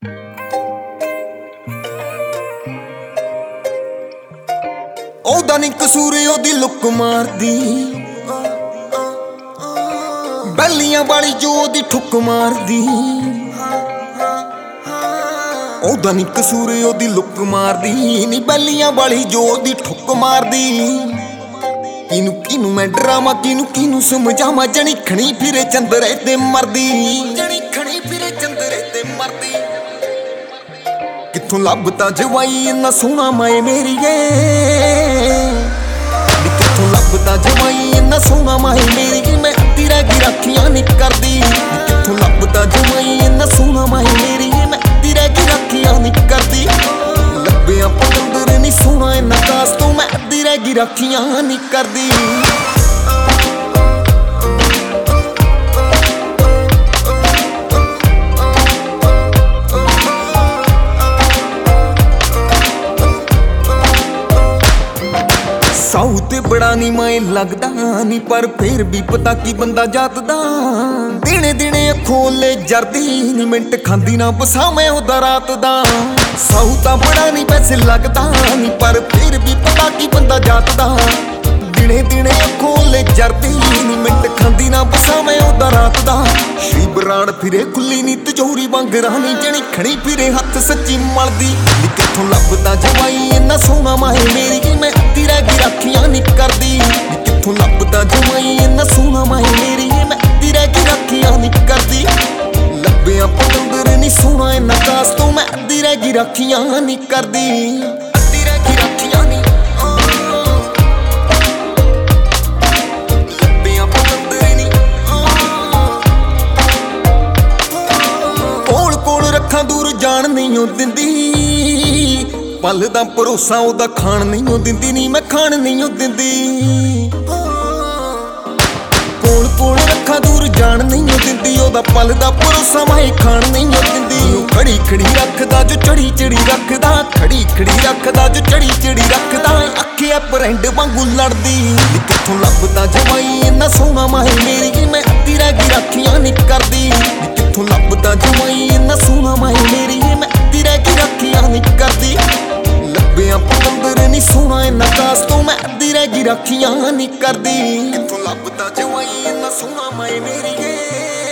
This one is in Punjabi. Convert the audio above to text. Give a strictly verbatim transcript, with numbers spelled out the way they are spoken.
ਉਹਦਾ ਨੀ ਕਸੂਰ ਉਹਦੀ ਲੁੱਕ ਮਾਰਦੀ, ਬੈਲੀਆਂ ਵਾਲੀ ਜੋ ਉਹਦੀ ਠੁੱਕ ਮਾਰਦੀ। ਉਹਦਾ ਨੀ ਕਸੂਰ ਉਹਦੀ ਲੁੱਕ ਮਾਰਦੀ, ਨੀ ਬੈਲੀਆਂ ਵਾਲੀ ਜੋ ਉਹਦੀ ਠੁੱਕ ਮਾਰਦੀ। ਕਿਨੂੰ ਕਿਨੂੰ ਮੈਂ ਡਰਾਵਾਂ, ਕਿਨੂੰ ਕਿਨੂੰ ਸਮਝਾਵਾਂ, ਜਣੀ ਖਣੀ ਫਿਰੇ ਚੰਦਰੇ ਤੇ ਮਰਦੀ, ਜਣੀ ਖਣੀ ਫਿਰੇ ਚੰਦਰੇ ਤੇ ਮਰਦੀ। ਕਿੱਥੋਂ ਲੱਭਦਾ ਜਵਾਈ ਇੰਨਾ ਸੋਹਣਾ ਮੈਂ ਮੇਰੀਏ, ਕਿੱਥੋਂ ਲੱਭਦਾ ਜਵਾਈ ਇੰਨਾ ਸੋਹਣਾ ਮੈਂ ਮੇਰੀਏ। ਮੈਂ ਅੱਧੀ ਰਹਿ ਗਈ ਰਾਖੀਆਂ ਨੀ ਕਰਦੀ, ਕਿੱਥੋਂ ਲੱਭਦਾ ਜਵਾਈ ਇੰਨਾ ਸੋਹਣਾ ਮੈਂ ਮੇਰੀਏ। ਮੈਂ ਅੱਧੀ ਰਹਿ ਗਈ ਰਾਖੀਆਂ ਨੀ ਕਰਦੀ, ਲੱਭਿਆ ਪਤੰਦਰ ਨੀ ਸੋਹਣਾ ਇੰਨਾ ਕਾਸ ਤੋਂ। ਮੈਂ ਅੱਧੀ ਰਹਿ ਗਈ ਰਾਖੀਆਂ ਨੀ ਕਰਦੀ। ਸਾਊ ਤੇ ਬੜਾ ਨੀ ਮੈਂ ਲੱਗਦਾ ਨੀ, ਪਰ ਫੇਰ ਵੀ ਪਤਾ ਕੀ ਬੰਦਾ ਜਾਤ ਦਾ। ਦਿਨੇ ਦਿਨੇ ਖੋਲੇ ਜਰਦੀ ਨੀ, ਮਿੰਟ ਖਾਂਦੀ ਨਾ ਬਸਾ ਮੈਂ ਉਹਦਾ ਰਾਤ ਦਾ। ਸਾਊ ਤਾਂ ਬੜਾ ਨੀ ਪੈਸੇ ਲੱਗਦਾ ਨੀ, ਪਰ ਫੇਰ ਵੀ ਪਤਾ ਕੀ ਬੰਦਾ ਜਾਤ ਦਾ। ਦਿਨੇ ਦਿਨੇ ਖੋਲੇ ਜਰਦੀ ਨੀ, ਮਿੰਟ ਖਾਂਦੀ ਨਾ ਬਸਾ ਮੈਂ ਉਹਦਾ ਰਾਤ ਦਾ। ਸ਼੍ਰੀ ਬਰਾੜ ਫਿਰੇ ਖੁੱਲੀ ਨੀ ਤਿਜੋਰੀ ਵਾਂਗ ਰਾਣੀ, ਜਣੀ ਖਣੀ ਫਿਰੇ ਹੱਥ ਸੱਚੀ ਮਲਦੀ। ਨੀ ਕਿੱਥੋਂ ਲੱਭਦਾ ਜਵਾਈ ਇੰਨਾ ਸੋਹਣਾ ਮਾਏ ਮੇਰੀ, ਮੈਂ ਅੱਧੀ ਰਹਿ ਗਈ ਰਾਖੀਆਂ ਨੀ ਕਰਦੀ। ਨੀ ਕਿੱਥੋਂ ਲੱਭਦਾ ਜਵਾਈ ਇੰਨਾ ਸੋਹਣਾ ਮਾਏ ਮੇਰੀ, ਮੈਂ ਅੱਧੀ ਰਹਿ ਗਈ ਰਾਖੀਆਂ ਨੀ ਕਰਦੀ। ਲੱਭਿਆ ਪਤੰਦਰ ਨੀ ਸੋਹਣਾ ਇੰਨਾ ਕਾਸ ਤੋਂ। ਮੈਂ ਅੱਧੀ ਰਹਿ ਗਈ ਰਾਖੀਆਂ ਨੀ ਕਰਦੀ, ਅੱਧੀ ਰਹਿ ਗਈ ਰਾਖੀਆਂ ਨੀ। ਲੱਭਿਆ ਪਤੰਦਰ ਨੀ ਕੋਲ ਕੋਲ ਰੱਖਾਂ, ਦੂਰ ਜਾਣ ਨਹੀਂ ਉਹ ਦਿੰਦੀ। ਪਲ ਦਾ ਭਰੋਸਾ ਉਹਦਾ ਖਾਣ ਨਹੀਂ ਉਹ ਦਿੰਦੀ, ਨੀ ਮੈਂ ਖਾਣ ਨਹੀਂ ਉਹ ਦਿੰਦੀ। ਕੋਲ ਕੋਲ ਰੱਖਾਂ, ਦੂਰ ਜਾਣ ਨਹੀਂ ਉਹ ਦਿੰਦੀ। ਉਹਦਾ ਪਲ ਦਾ ਭਰੋਸਾ ਮੈਂ ਖਾਣ ਨਹੀਂ ਉਹ ਦਿੰਦੀ। ਉਹ ਖੜੀ ਖੜੀ ਰੱਖਦਾ ਜੋ ਚੜੀ ਚੜੀ ਰੱਖਦਾ, ਖੜੀ ਖੜੀ ਰੱਖਦਾ ਜੋ ਚੜੀ ਚੜੀ ਰੱਖਦਾ। ਅੱਖੀਆਂ ਪਰੈਂਡ ਵਾਂਗੂ ਲੜਦੀ। ਨੀ ਕਿੱਥੋਂ ਲੱਭਦਾ ਜਵਾਈ ਇੰਨਾ ਸੋਹਣਾ ਮਾਏ ਮੇਰੀ, ਮੈਂ ਅੱਧੀ ਰਹਿ ਗਈ ਰਾਖੀਆਂ ਨੀ ਕਰਦੀ। ਨੀ ਕਿੱਥੋਂ ਲੱਭਦਾ ਜਵਾਈ ਇੰਨਾ ਸੋਹਣਾ ਮਾਏ ਮੇਰੀ, ਮੈਂ ਅੱਧੀ ਰਹਿ ਗਈ ਰਾਖੀਆਂ ਨੀ ਕਰਦੀ। ਲੱਭਿਆ ਪਤੰਦਰ ਨੀ ਸੋਹਣਾ ਇੰਨਾ ਕਾਸ ਤੋਂ। ਮੈਂ ਅੱਧੀ ਰਹਿ ਗਈ ਰਾਖੀਆਂ ਨੀ ਕਰਦੀ। ਕਿੱਥੋਂ ਲੱਭਦਾ ਜਵਾਈ ਇੰਨਾ ਸੋਹਣਾ ਮਾਏ ਮੇਰੀਏ।